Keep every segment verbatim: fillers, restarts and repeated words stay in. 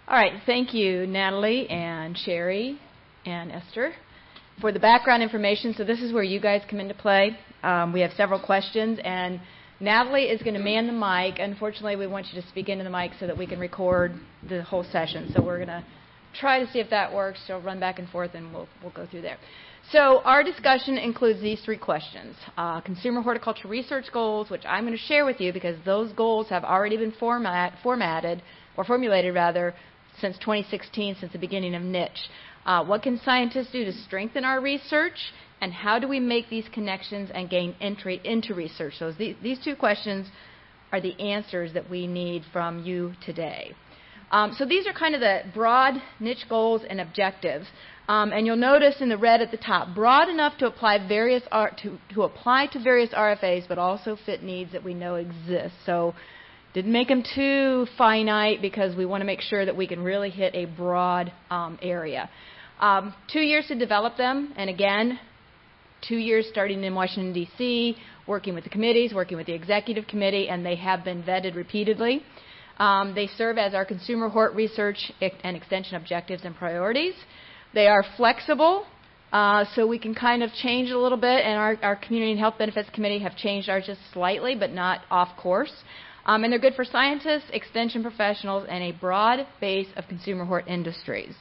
All right, thank you, Natalie and Sherry and Esther, for the background information. So this is where you guys come into play. Um, we have several questions, and Natalie is going to man the mic. Unfortunately, we want you to speak into the mic so that we can record the whole session. So we're going to try to see if that works. She'll run back and forth, and we'll we'll go through there. So our discussion includes these three questions. Uh, consumer horticulture research goals, which I'm going to share with you because those goals have already been format, formatted, or formulated rather, since twenty sixteen, since the beginning of niche. Uh, what can scientists do to strengthen our research, and how do we make these connections and gain entry into research? So these, these two questions are the answers that we need from you today. Um, so these are kind of the broad niche goals and objectives. Um, and you'll notice in the red at the top, broad enough to apply various R, to, to apply to various R F As, but also fit needs that we know exist. So didn't make them too finite because we want to make sure that we can really hit a broad um, area. Um, two years to develop them, and again, two years starting in Washington, D C, working with the committees, working with the executive committee, and they have been vetted repeatedly. Um, they serve as our consumer hort research and extension objectives and priorities. They are flexible, uh, so we can kind of change it a little bit, and our, our Community and Health Benefits Committee have changed ours just slightly, but not off course. Um, and they're good for scientists, extension professionals, and a broad base of consumer hort industries.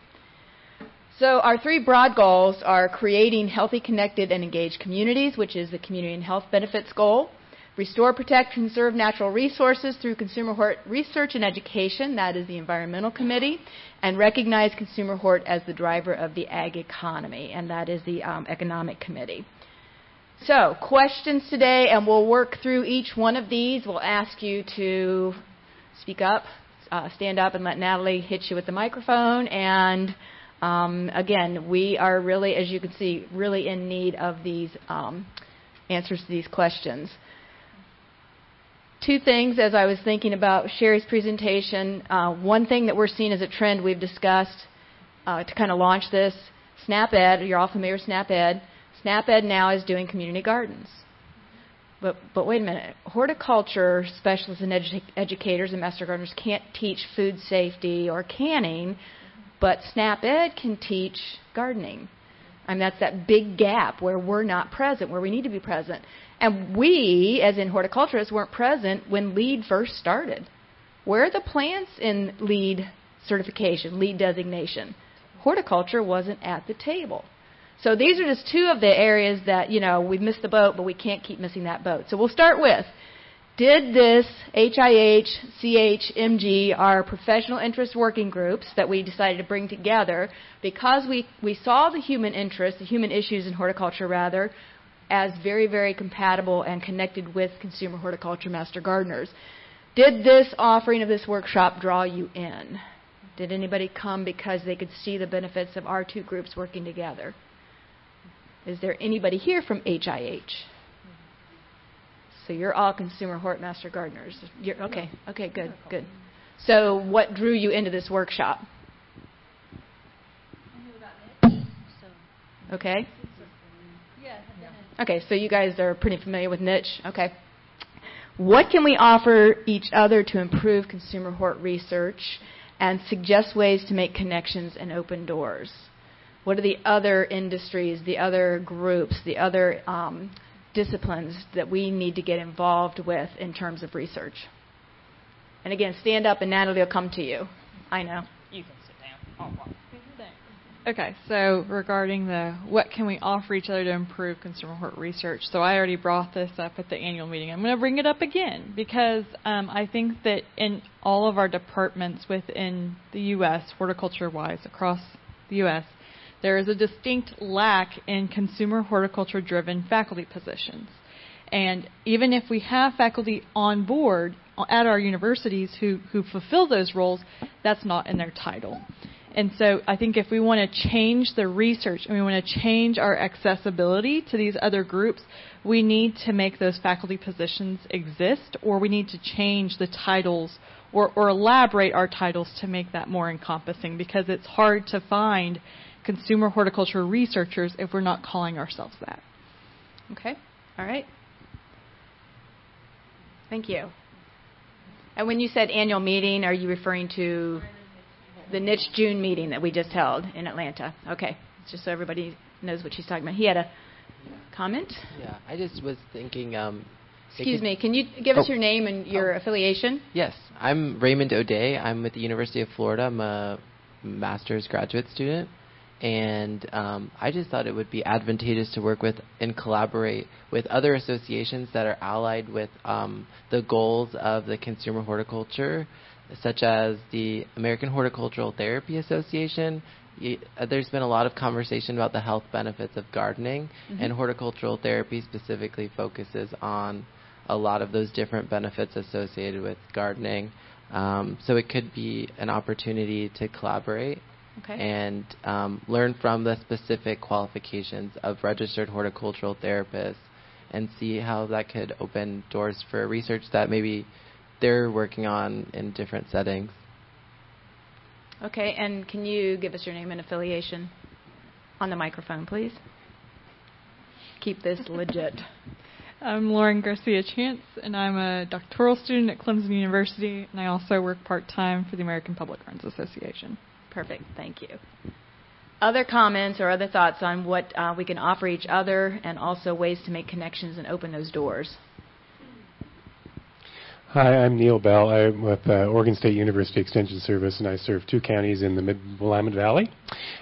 So our three broad goals are creating healthy, connected, and engaged communities, which is the Community and Health Benefits goal. Restore, protect, conserve natural resources through consumer hort research and education. That is the Environmental Committee. And recognize consumer hort as the driver of the ag economy. And that is the um, Economic Committee. So questions today, and we'll work through each one of these. We'll ask you to speak up, uh, stand up, and let Natalie hit you with the microphone. And um, again, we are really, as you can see, really in need of these um, answers to these questions. Two things as I was thinking about Sherry's presentation. Uh, one thing that we're seeing as a trend we've discussed uh, to kind of launch this, SNAP-Ed, you're all familiar with SNAP-Ed. SNAP-Ed now is doing community gardens. But, but wait a minute. Horticulture specialists and edu- educators and master gardeners can't teach food safety or canning, but SNAP-Ed can teach gardening. I mean, that's that big gap where we're not present, where we need to be present. And we, as in horticulturists, weren't present when LEED first started. Where are the plants in LEED certification, LEED designation? Horticulture wasn't at the table. So these are just two of the areas that, you know, we've missed the boat, but we can't keep missing that boat. So we'll start with, did this H I H, C H, M G, our professional interest working groups that we decided to bring together, because we, we saw the human interest, the human issues in horticulture rather, as very, very compatible and connected with consumer horticulture master gardeners. Did this offering of this workshop draw you in? Did anybody come because they could see the benefits of our two groups working together? Is there anybody here from H I H? So you're all consumer hort master gardeners. You're, okay, okay, good, good. So what drew you into this workshop? Okay. Okay, so you guys are pretty familiar with niche. Okay. What can we offer each other to improve consumer hort research and suggest ways to make connections and open doors? What are the other industries, the other groups, the other um, disciplines that we need to get involved with in terms of research? And again, stand up and Natalie will come to you. I know. You can sit down. I'll walk. Okay, so regarding the what can we offer each other to improve consumer hort research, so I already brought this up at the annual meeting. I'm going to bring it up again because um, I think that in all of our departments within the U S, horticulture-wise, across the U S, there is a distinct lack in consumer horticulture-driven faculty positions. And even if we have faculty on board at our universities who, who fulfill those roles, that's not in their title. And so I think if we want to change the research and we want to change our accessibility to these other groups, we need to make those faculty positions exist, or we need to change the titles or, or elaborate our titles to make that more encompassing, because it's hard to find consumer horticulture researchers if we're not calling ourselves that. Okay. All right. Thank you. And when you said annual meeting, are you referring to the niche June meeting that we just held in Atlanta. Okay, just so everybody knows what she's talking about. He had a comment? Yeah, I just was thinking... Um, Excuse could, me, can you give oh, us your name and your oh, affiliation? Yes, I'm Raymond O'Day. I'm with the University of Florida. I'm a master's graduate student. And um, I just thought it would be advantageous to work with and collaborate with other associations that are allied with um, the goals of the consumer horticulture, such as the American Horticultural Therapy Association. Y- uh, there's been a lot of conversation about the health benefits of gardening, mm-hmm. and horticultural therapy specifically focuses on a lot of those different benefits associated with gardening. Um, so it could be an opportunity to collaborate. Okay. And um, learn from the specific qualifications of registered horticultural therapists and see how that could open doors for research that maybe they're working on in different settings. Okay, and can you give us your name and affiliation on the microphone, please? Keep this legit. I'm Lauren Garcia Chance, and I'm a doctoral student at Clemson University, and I also work part-time for the American Public Gardens Association. Perfect. Thank you. Other comments or other thoughts on what uh, we can offer each other and also ways to make connections and open those doors? Hi, I'm Neil Bell. I'm with uh, Oregon State University Extension Service, and I serve two counties in the Mid-Willamette Valley.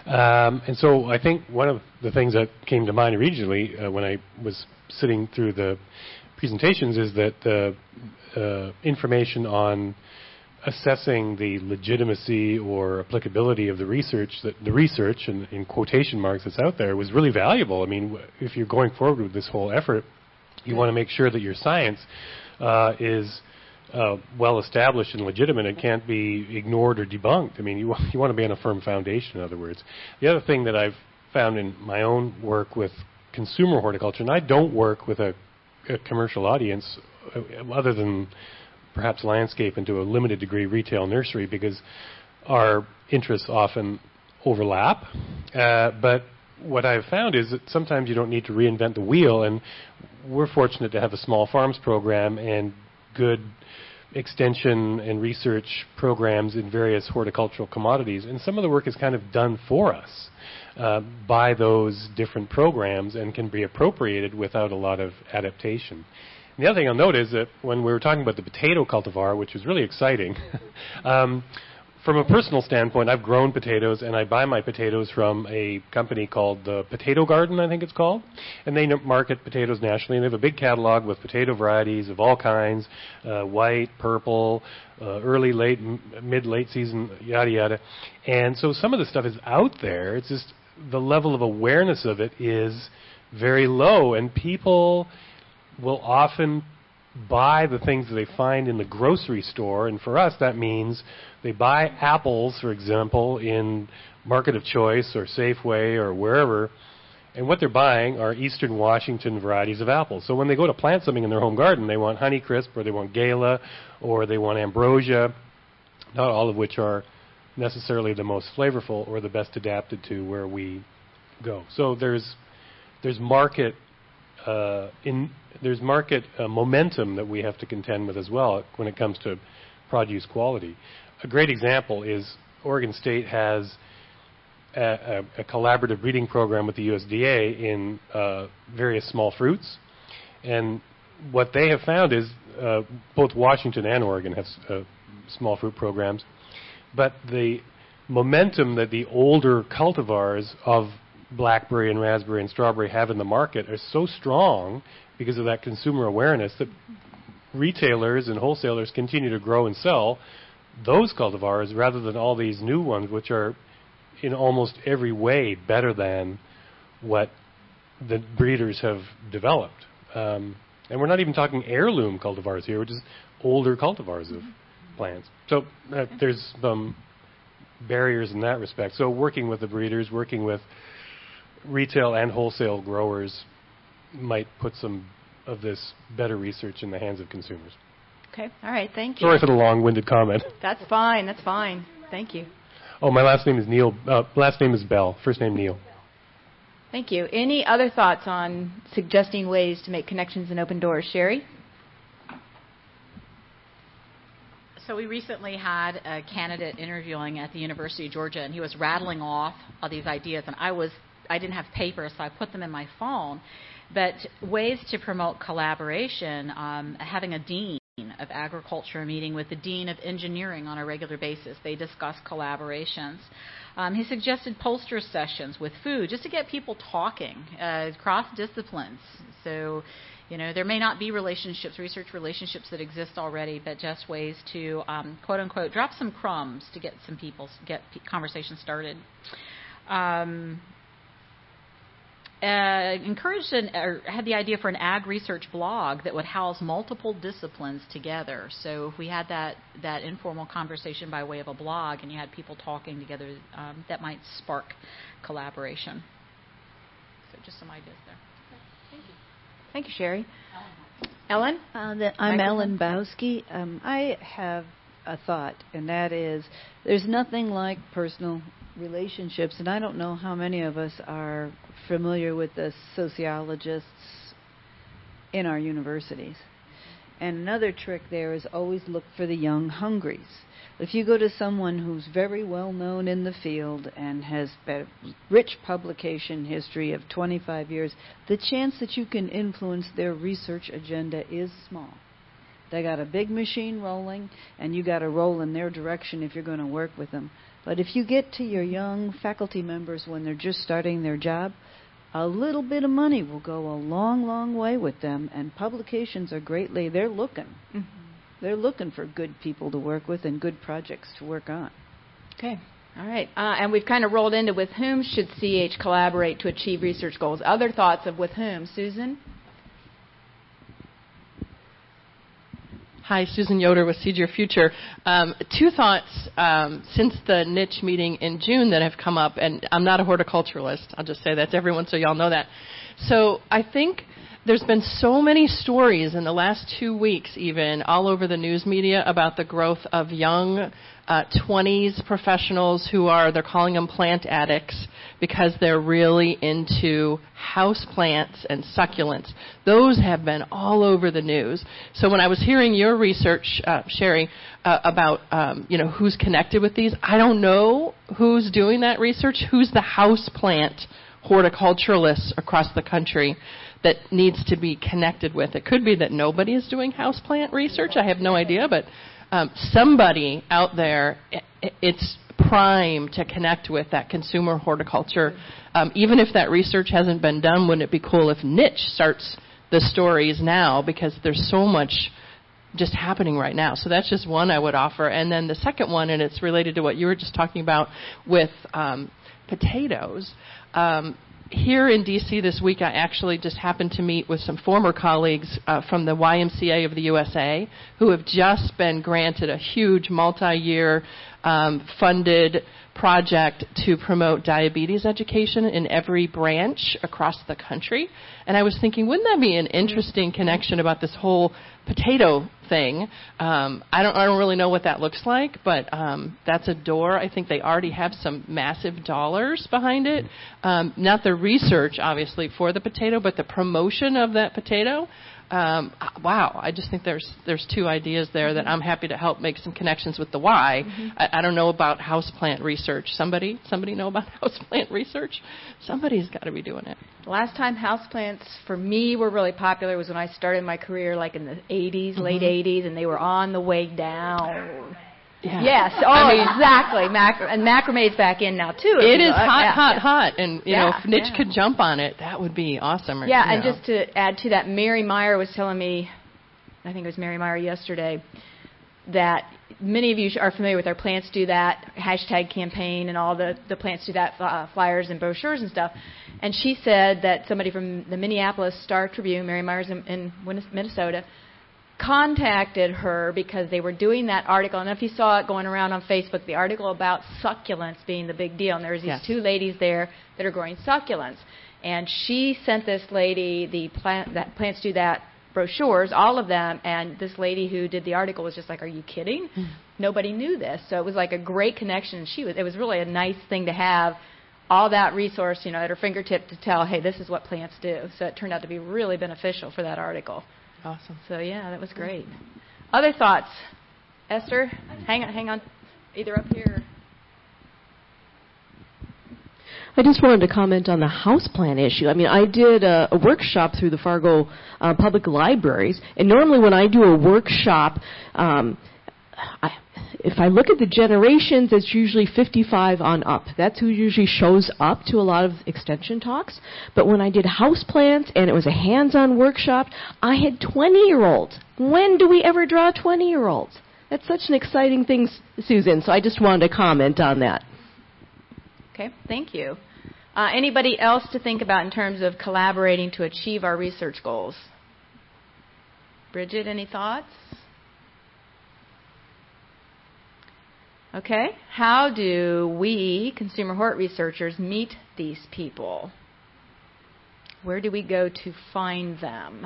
Um, and so I think one of the things that came to mind originally uh, when I was sitting through the presentations is that the uh, information on assessing the legitimacy or applicability of the research, that the research in, in quotation marks that's out there was really valuable. I mean, w- if you're going forward with this whole effort, you want to make sure that your science uh, is uh, well established and legitimate. It can't be ignored or debunked. I mean, you, w- you want to be on a firm foundation, in other words. The other thing that I've found in my own work with consumer horticulture, and I don't work with a, a commercial audience uh, other than perhaps landscape and to a limited degree retail nursery, because our interests often overlap. Uh, but what I've found is that sometimes you don't need to reinvent the wheel, and we're fortunate to have a small farms program and good extension and research programs in various horticultural commodities, and some of the work is kind of done for us uh, by those different programs and can be appropriated without a lot of adaptation. The other thing I'll note is that when we were talking about the potato cultivar, which was really exciting, um, from a personal standpoint, I've grown potatoes, and I buy my potatoes from a company called the Potato Garden, I think it's called, and they n- market potatoes nationally, and they have a big catalog with potato varieties of all kinds, uh, white, purple, uh, early, late, m- mid, late season, yada, yada. And so some of the stuff is out there. It's just the level of awareness of it is very low, and people will often buy the things that they find in the grocery store, and for us that means they buy apples, for example, in Market of Choice or Safeway or wherever, and what they're buying are Eastern Washington varieties of apples. So when they go to plant something in their home garden, they want Honeycrisp or they want Gala or they want Ambrosia, not all of which are necessarily the most flavorful or the best adapted to where we go. So there's there's market Uh, in, there's market uh, momentum that we have to contend with as well when it comes to produce quality. A great example is Oregon State has a, a, a collaborative breeding program with the U S D A in uh, various small fruits, and what they have found is uh, both Washington and Oregon have uh, small fruit programs, but the momentum that the older cultivars of blackberry and raspberry and strawberry have in the market are so strong because of that consumer awareness that retailers and wholesalers continue to grow and sell those cultivars rather than all these new ones, which are in almost every way better than what the breeders have developed. Um, and we're not even talking heirloom cultivars here, which is older cultivars of plants. So uh, there's some barriers in that respect. So working with the breeders, working with retail and wholesale growers might put some of this better research in the hands of consumers. Okay. All right. Thank you. Sorry for the long-winded comment. That's fine. That's fine. Thank you. Oh, my last name is Neil. Uh, last name is Bell. First name Neil. Thank you. Any other thoughts on suggesting ways to make connections and open doors? Sherry? So we recently had a candidate interviewing at the University of Georgia, and he was rattling off all these ideas, and I was I didn't have paper, so I put them in my phone. But ways to promote collaboration, um, having a dean of agriculture meeting with the dean of engineering on a regular basis. They discuss collaborations. Um, he suggested poster sessions with food, just to get people talking, uh, cross disciplines. So, you know, there may not be relationships, research relationships that exist already, but just ways to, um, quote unquote, drop some crumbs to get some people, get p- conversations started. Um, Uh, encouraged an, or had the idea for an ag research blog that would house multiple disciplines together. So if we had that, that informal conversation by way of a blog and you had people talking together, um, that might spark collaboration. So just some ideas there. Okay. Thank you. Thank you, Sherry. Ellen? Uh, the, I'm Microphone. Ellen Bowski. Um, I have a thought, and that is there's nothing like personal relationships, and I don't know how many of us are familiar with the sociologists in our universities. And another trick there is always look for the young hungries. If you go to someone who's very well known in the field and has a rich publication history of twenty-five years, the chance that you can influence their research agenda is small. They got a big machine rolling, and you got to roll in their direction if you're going to work with them. But if you get to your young faculty members when they're just starting their job, a little bit of money will go a long, long way with them, and publications are greatly, they're looking. Mm-hmm. They're looking for good people to work with and good projects to work on. Okay. All right. Uh, and we've kind of rolled into with whom should C H collaborate to achieve research goals. Other thoughts of with whom? Susan? Hi, Susan Yoder with Seed Your Future. Um, two thoughts um, since the niche meeting in June that have come up, and I'm not a horticulturalist. I'll just say that to everyone so y'all know that. So I think there's been so many stories in the last two weeks even all over the news media about the growth of young uh, twenties professionals who are, they're calling them plant addicts because they're really into house plants and succulents. Those have been all over the news. So when I was hearing your research, uh, Sherry, uh, about um, you know who's connected with these, I don't know who's doing that research, who's the house plant horticulturalists across the country that needs to be connected with. It could be that nobody is doing houseplant research. I have no idea, but um, somebody out there, it, it's prime to connect with that consumer horticulture. Um, even if that research hasn't been done, wouldn't it be cool if Niche starts the stories now, because there's so much just happening right now. So that's just one I would offer. And then the second one, and it's related to what you were just talking about with um, potatoes. Um, Here in D C this week, I actually just happened to meet with some former colleagues uh, from the Y M C A of the U S A who have just been granted a huge multi-year um, funded project to promote diabetes education in every branch across the country. And I was thinking, wouldn't that be an interesting connection about this whole potato thing? Um, I don't I don't really know what that looks like, but um, that's a door. I think they already have some massive dollars behind it. Um, not the research, obviously, for the potato, but the promotion of that potato. Um, wow, I just think there's there's two ideas there that I'm happy to help make some connections with the why. Mm-hmm. I, I don't know about houseplant research. Somebody somebody know about houseplant research? Somebody's got to be doing it. The last time houseplants for me were really popular was when I started my career, like in the eighties, mm-hmm. late eighties, and they were on the way down. Yeah. Yes. Oh, I mean, exactly. Macr- and macrame's back in now too. It is hot, yeah, hot, yeah. hot. And you yeah, know, if Niche yeah. could jump on it, that would be awesome. Or, yeah. You and know. just to add to that, Mary Meyer was telling me, I think it was Mary Meyer yesterday, that many of you are familiar with our Plants Do That hashtag campaign and all the the Plants Do That uh, flyers and brochures and stuff. And she said that somebody from the Minneapolis Star Tribune, Mary Meyer's in, in Minnesota, contacted her because they were doing that article. I don't know if you saw it going around on Facebook, the article about succulents being the big deal. And there was these yes. two ladies there that are growing succulents. And she sent this lady the plant, that Plants Do That brochures, all of them. And this lady who did the article was just like, "Are you kidding?" Mm. Nobody knew this. So it was like a great connection. She was. It was really a nice thing to have all that resource, you know, at her fingertip to tell, hey, this is what plants do. So it turned out to be really beneficial for that article. Awesome. So, yeah, that was great. Other thoughts? Esther, hang on, hang on, either up here. I just wanted to comment on the house plan issue. I mean, I did a, a workshop through the Fargo uh, Public Libraries, and normally when I do a workshop, um, I, if I look at the generations, it's usually fifty-five on up. That's who usually shows up to a lot of extension talks. But when I did house plans and it was a hands-on workshop, I had twenty-year-olds. When do we ever draw twenty-year-olds? That's such an exciting thing, Susan, so I just wanted to comment on that. Okay, thank you. Uh, anybody else to think about in terms of collaborating to achieve our research goals? Bridget, any thoughts? Okay, how do we, consumer hort researchers, meet these people? Where do we go to find them?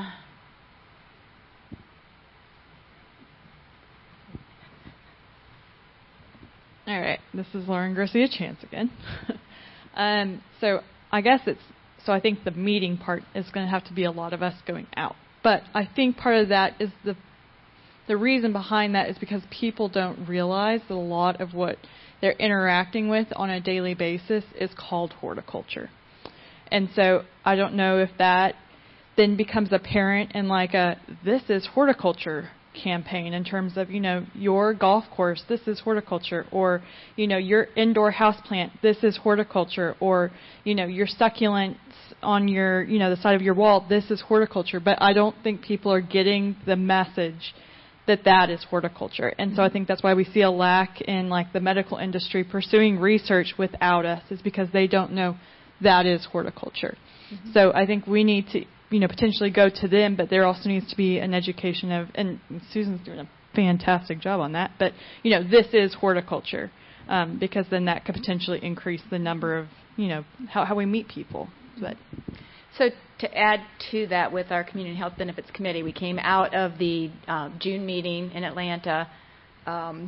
All right, this is Lauren Garcia Chance again. um, so I guess it's, so I think the meeting part is going to have to be a lot of us going out. But I think part of that is the The reason behind that is because people don't realize that a lot of what they're interacting with on a daily basis is called horticulture. And so I don't know if that then becomes apparent in like a, this is horticulture campaign in terms of, you know, your golf course, this is horticulture, or, you know, your indoor houseplant, this is horticulture, or, you know, your succulents on your, you know, the side of your wall, this is horticulture. But I don't think people are getting the message that that is horticulture. And so I think that's why we see a lack in like the medical industry pursuing research without us, is because they don't know that is horticulture. Mm-hmm. So I think we need to, you know, potentially go to them, but there also needs to be an education of, and Susan's doing a fantastic job on that, but, you know, this is horticulture, um, because then that could potentially increase the number of, you know, how, how we meet people. But So to add to that, with our Community Health Benefits Committee, we came out of the uh, June meeting in Atlanta. Um,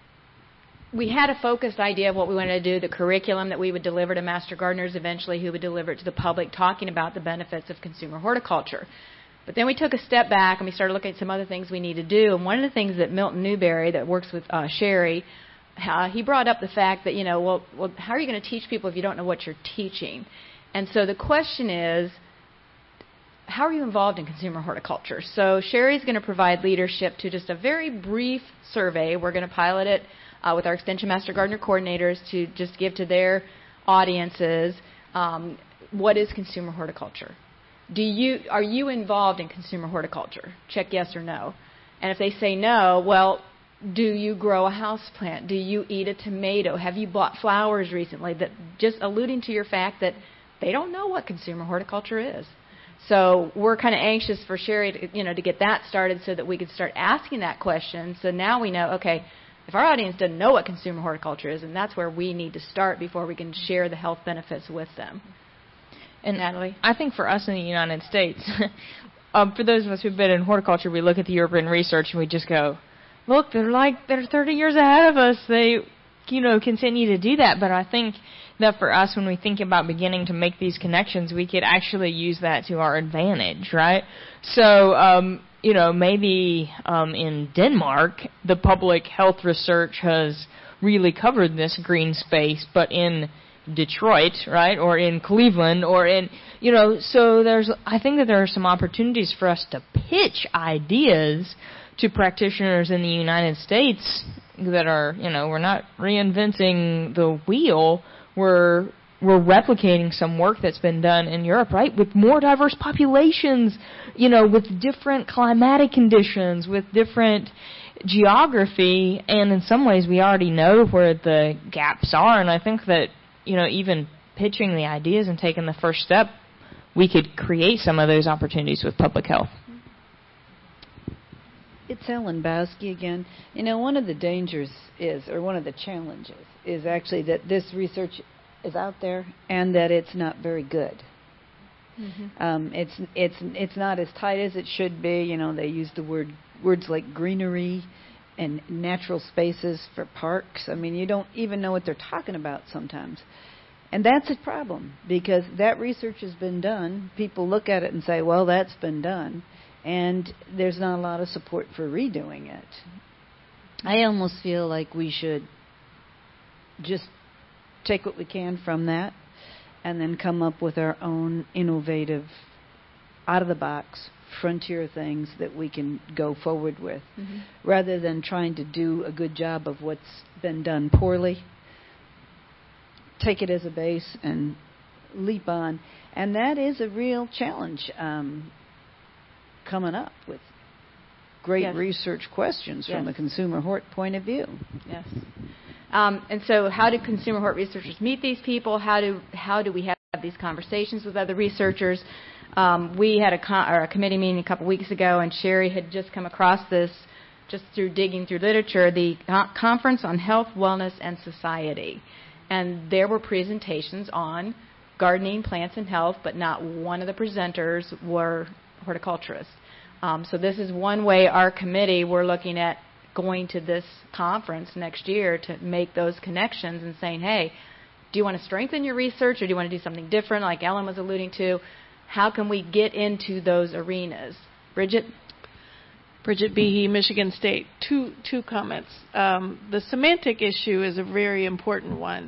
we had a focused idea of what we wanted to do, the curriculum that we would deliver to master gardeners eventually, who would deliver it to the public, talking about the benefits of consumer horticulture. But then we took a step back and we started looking at some other things we need to do. And one of the things that Milton Newberry, that works with uh, Sherry, uh, he brought up the fact that, you know, well, well, how are you going to teach people if you don't know what you're teaching? And so the question is, how are you involved in consumer horticulture? So Sherry's going to provide leadership to just a very brief survey. We're going to pilot it uh, with our Extension Master Gardener coordinators to just give to their audiences um, what is consumer horticulture. Do you are you involved in consumer horticulture? Check yes or no. And if they say no, well, do you grow a house plant? Do you eat a tomato? Have you bought flowers recently? That just alluding to your fact that they don't know what consumer horticulture is. So we're kind of anxious for Sherry to, you know, to get that started so that we could start asking that question. So now we know, okay, if our audience doesn't know what consumer horticulture is, and that's where we need to start before we can share the health benefits with them. And Natalie? I think for us in the United States, um, for those of us who've been in horticulture, we look at the European research and we just go, look, they're like, they're thirty years ahead of us. They, you know, continue to do that. But I think that for us, when we think about beginning to make these connections, we could actually use that to our advantage, right? So, um, you know, maybe um, in Denmark, the public health research has really covered this green space, but in Detroit, right, or in Cleveland, or in, you know, so there's, I think that there are some opportunities for us to pitch ideas to practitioners in the United States that are, you know, we're not reinventing the wheel, we're we're replicating some work that's been done in Europe, right, with more diverse populations, you know, with different climatic conditions, with different geography, and in some ways we already know where the gaps are, and I think that, you know, even pitching the ideas and taking the first step, we could create some of those opportunities with public health. It's Ellen Bowski again. You know, one of the dangers is, or one of the challenges, is actually that this research is out there and that it's not very good. Mm-hmm. Um, it's it's it's not as tight as it should be. You know, they use the word words like greenery and natural spaces for parks. I mean, you don't even know what they're talking about sometimes. And that's a problem, because that research has been done. People look at it and say, well, that's been done. And there's not a lot of support for redoing it. I almost feel like we should just take what we can from that and then come up with our own innovative, out-of-the-box, frontier things that we can go forward with, mm-hmm. rather than trying to do a good job of what's been done poorly. Take it as a base and leap on. And that is a real challenge um, coming up with great yes. research questions yes. from a consumer hort point of view. Yes. Um, and so how do consumer hort researchers meet these people? How do how do we have these conversations with other researchers? Um, we had a, con- or a committee meeting a couple weeks ago, and Sherry had just come across this just through digging through literature, the co- Conference on Health, Wellness, and Society. And there were presentations on gardening, plants, and health, but not one of the presenters were horticulturists. Um, so this is one way our committee, we're looking at going to this conference next year to make those connections and saying, hey, do you want to strengthen your research or do you want to do something different, like Ellen was alluding to? How can we get into those arenas? Bridget? Bridget Behe, Michigan State. Two two comments. Um, the semantic issue is a very important one.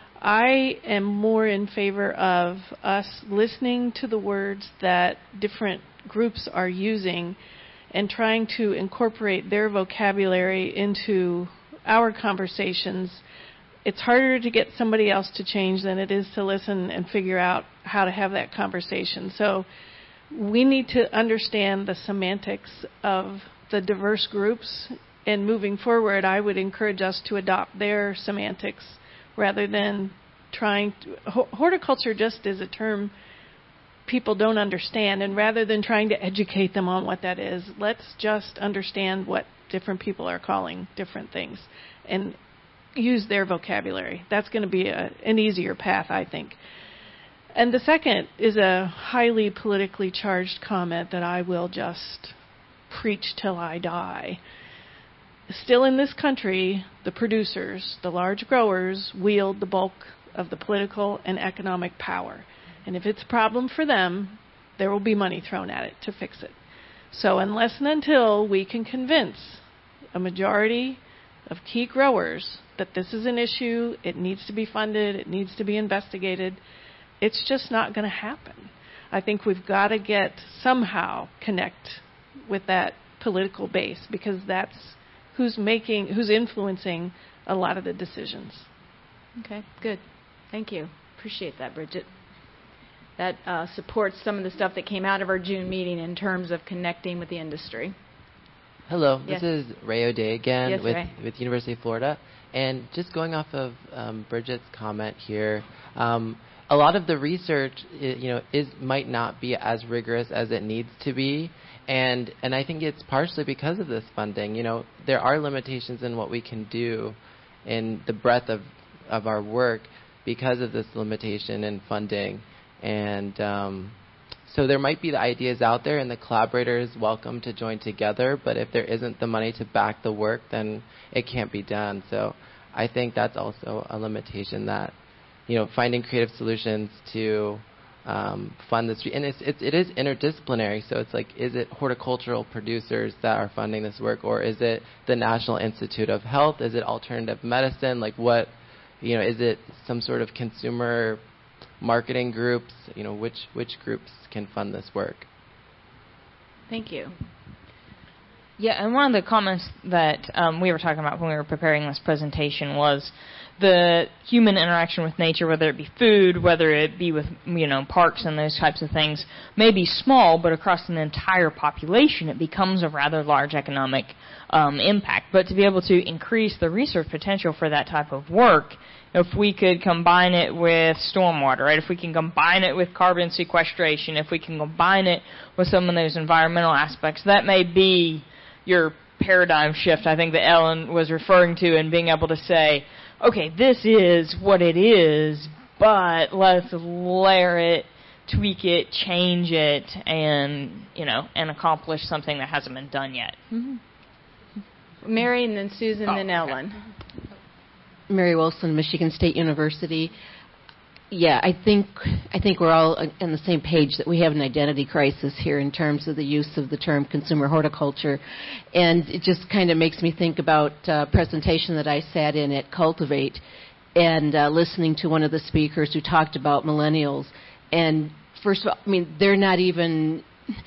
I am more in favor of us listening to the words that different groups are using and trying to incorporate their vocabulary into our conversations. It's harder to get somebody else to change than it is to listen and figure out how to have that conversation. So we need to understand the semantics of the diverse groups, and moving forward, I would encourage us to adopt their semantics rather than trying to... Horticulture just is a term people don't understand, and rather than trying to educate them on what that is, let's just understand what different people are calling different things and use their vocabulary. That's going to be a, an easier path, I think. And the second is a highly politically charged comment that I will just preach till I die. Still in this country, the producers, the large growers, wield the bulk of the political and economic power. And if it's a problem for them, there will be money thrown at it to fix it. So unless and until we can convince a majority of key growers that this is an issue, it needs to be funded, it needs to be investigated, it's just not going to happen. I think we've got to get somehow connect with that political base, because that's who's making, who's influencing a lot of the decisions. Okay, good. Thank you. Appreciate that, Bridget. That uh, supports some of the stuff that came out of our June meeting in terms of connecting with the industry. Hello, yes. This is Ray O'Day again yes, with, Ray. with University of Florida. And just going off of um, Bridget's comment here, um, a lot of the research, you know, is might not be as rigorous as it needs to be, and and I think it's partially because of this funding. You know, there are limitations in what we can do in the breadth of of our work because of this limitation in funding, and um, so there might be the ideas out there, and the collaborator is welcome to join together. But if there isn't the money to back the work, then it can't be done. So I think that's also a limitation, that, you know, finding creative solutions to um, fund this. And it's, it's, it is interdisciplinary, so it's like, is it horticultural producers that are funding this work, or is it the National Institute of Health? Is it alternative medicine? Like what, you know, is it some sort of consumer marketing groups? You know, which, which groups can fund this work? Thank you. Yeah, and one of the comments that um, we were talking about when we were preparing this presentation was the human interaction with nature, whether it be food, whether it be with, you know, parks and those types of things, may be small, but across an entire population it becomes a rather large economic um, impact. But to be able to increase the research potential for that type of work, if we could combine it with stormwater, right? If we can combine it with carbon sequestration, if we can combine it with some of those environmental aspects, that may be your paradigm shift, I think, that Ellen was referring to, and being able to say, okay, this is what it is, but let's layer it, tweak it, change it, and, you know, and accomplish something that hasn't been done yet. Mm-hmm. Mary, and then Susan, oh, then okay. Ellen. Mary Wilson, Michigan State University. yeah, I think I think we're all on the same page that we have an identity crisis here in terms of the use of the term consumer horticulture, and it just kind of makes me think about a presentation that I sat in at Cultivate, and uh, listening to one of the speakers who talked about millennials. And first of all, I mean, they're not even,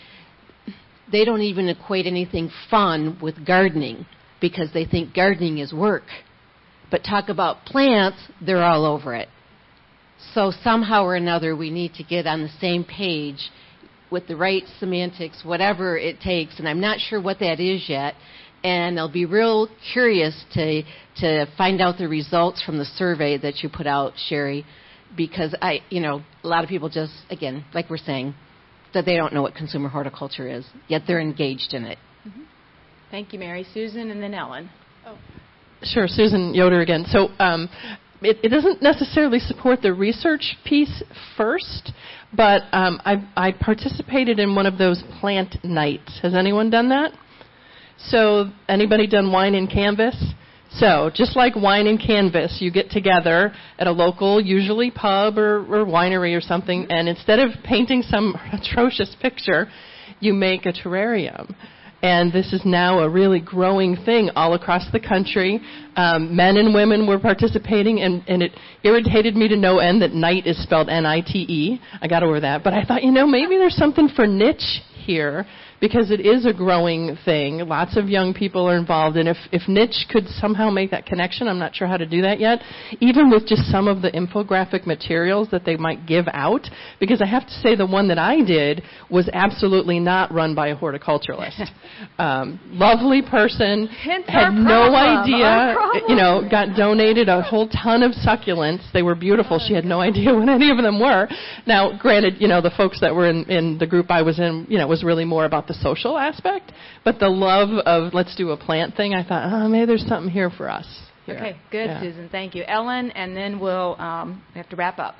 they don't even equate anything fun with gardening because they think gardening is work. But talk about plants, they're all over it. So somehow or another, we need to get on the same page with the right semantics, whatever it takes, and I'm not sure what that is yet. And I'll be real curious to to find out the results from the survey that you put out, Sherry, because I, you know, a lot of people just, again, like we're saying, that they don't know what consumer horticulture is, yet they're engaged in it. Mm-hmm. Thank you, Mary. Susan, and then Ellen. Oh. Sure, Susan Yoder again. So um, it, it doesn't necessarily support the research piece first, but um, I, I participated in one of those plant nights. Has anyone done that? So anybody done Wine and Canvas? So just like Wine and Canvas, you get together at a local, usually pub or, or winery or something, and instead of painting some atrocious picture, you make a terrarium. And this is now a really growing thing all across the country. Um, men and women were participating, and, and it irritated me to no end that night is spelled N I T E. I got over that. But I thought, you know, maybe there's something for niche here, because it is a growing thing. Lots of young people are involved, and if, if niche could somehow make that connection, I'm not sure how to do that yet, even with just some of the infographic materials that they might give out, because I have to say the one that I did was absolutely not run by a horticulturalist. um, lovely person, Hence had our no problem, idea, our problem. you know, got donated a whole ton of succulents. They were beautiful. She had no idea what any of them were. Now, granted, you know, the folks that were in, in the group I was in, you know, was really more about the social aspect, but the love of let's do a plant thing, I thought, oh, maybe there's something here for us. Here. Okay, good, yeah. Susan. Thank you. Ellen, and then we'll um, we have to wrap up.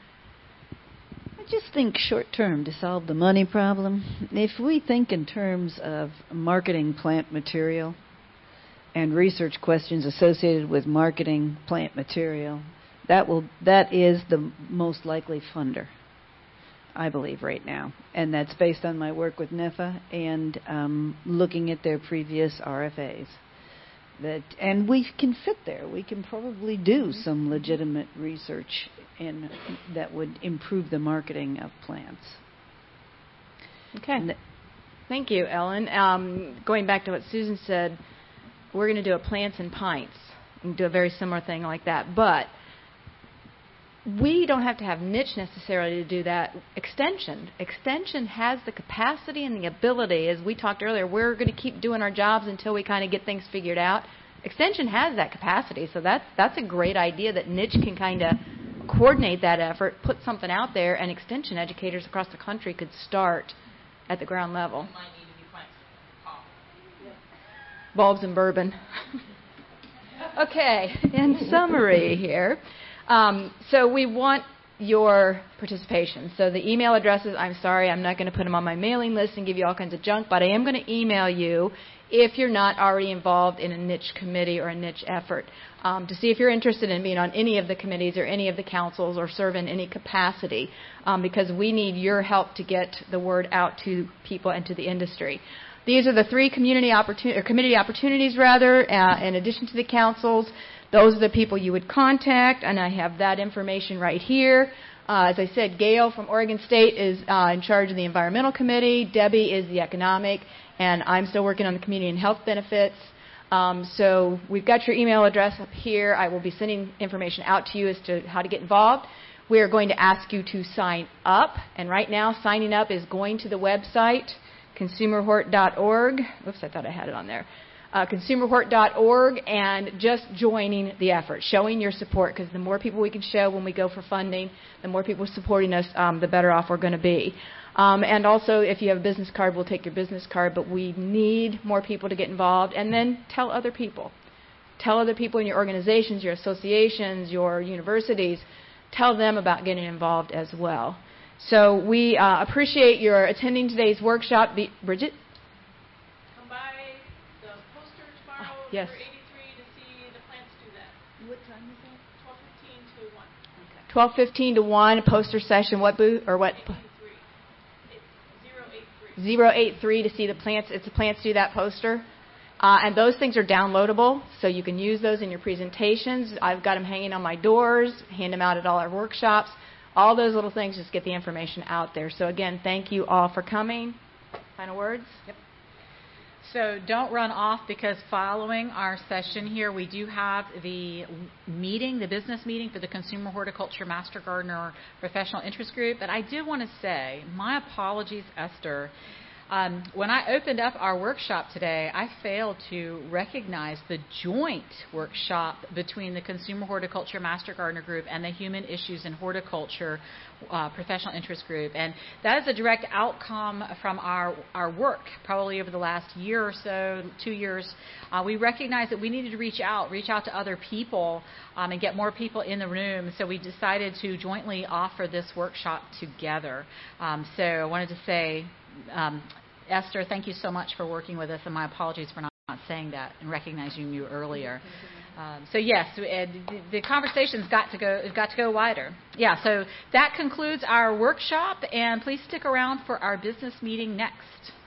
I just think short term to solve the money problem. If we think in terms of marketing plant material and research questions associated with marketing plant material, that will that is the most likely funder, I believe, right now. And that's based on my work with N I F A and um, looking at their previous R F As. That, and we can fit there. We can probably do some legitimate research in, that would improve the marketing of plants. Okay. Th- Thank you, Ellen. Um, going back to what Susan said, we're going to do a plants and pints and do a very similar thing like that. But we don't have to have niche necessarily to do that. Extension. Extension has the capacity and the ability, as we talked earlier, we're going to keep doing our jobs until we kind of get things figured out. Extension has that capacity, so that's, that's a great idea that niche can kind of coordinate that effort, put something out there, and extension educators across the country could start at the ground level. Bulbs and bourbon. Okay, in summary here. Um, so we want your participation. So the email addresses, I'm sorry, I'm not going to put them on my mailing list and give you all kinds of junk, but I am going to email you if you're not already involved in a niche committee or a niche effort um, to see if you're interested in being on any of the committees or any of the councils or serve in any capacity um, because we need your help to get the word out to people and to the industry. These are the three community opportun- or committee opportunities, rather, uh, in addition to the councils. Those are the people you would contact, and I have that information right here. Uh, as I said, Gail from Oregon State is uh, in charge of the Environmental Committee. Debbie is the Economic, and I'm still working on the Community and Health Benefits. Um, so we've got your email address up here. I will be sending information out to you as to how to get involved. We are going to ask you to sign up, and right now signing up is going to the website, consumer hort dot org. Oops, I thought I had it on there. Uh, consumer hort dot org, and just joining the effort, showing your support, because the more people we can show when we go for funding, the more people supporting us, um, the better off we're going to be. Um, and also, if you have a business card, we'll take your business card, but we need more people to get involved, and then tell other people. Tell other people in your organizations, your associations, your universities, tell them about getting involved as well. So we uh, appreciate your attending today's workshop. Be- Bridget? Yes. eighty-three to see the plants do that. What time is that? twelve fifteen to one. Okay. twelve fifteen to one, a poster session. What booth or what? zero eight three to see the plants. It's the Plants Do That poster. Uh, and those things are downloadable, so you can use those in your presentations. I've got them hanging on my doors, hand them out at all our workshops. All those little things just get the information out there. So again, thank you all for coming. Final words? Yep. So don't run off, because following our session here, we do have the meeting, the business meeting for the Consumer Horticulture Master Gardener Professional Interest Group. But I do want to say, my apologies, Esther. Um, when I opened up our workshop today, I failed to recognize the joint workshop between the Consumer Horticulture Master Gardener Group and the Human Issues in Horticulture uh, Professional Interest Group. And that is a direct outcome from our, our work, probably over the last year or so, two years. Uh, we recognized that we needed to reach out, reach out to other people um, and get more people in the room. So we decided to jointly offer this workshop together. Um, so I wanted to say, Um, Esther, thank you so much for working with us, and my apologies for not, not saying that and recognizing you earlier. Um, so yes, the, the conversation's got to go got to go wider. Yeah. So that concludes our workshop, and please stick around for our business meeting next.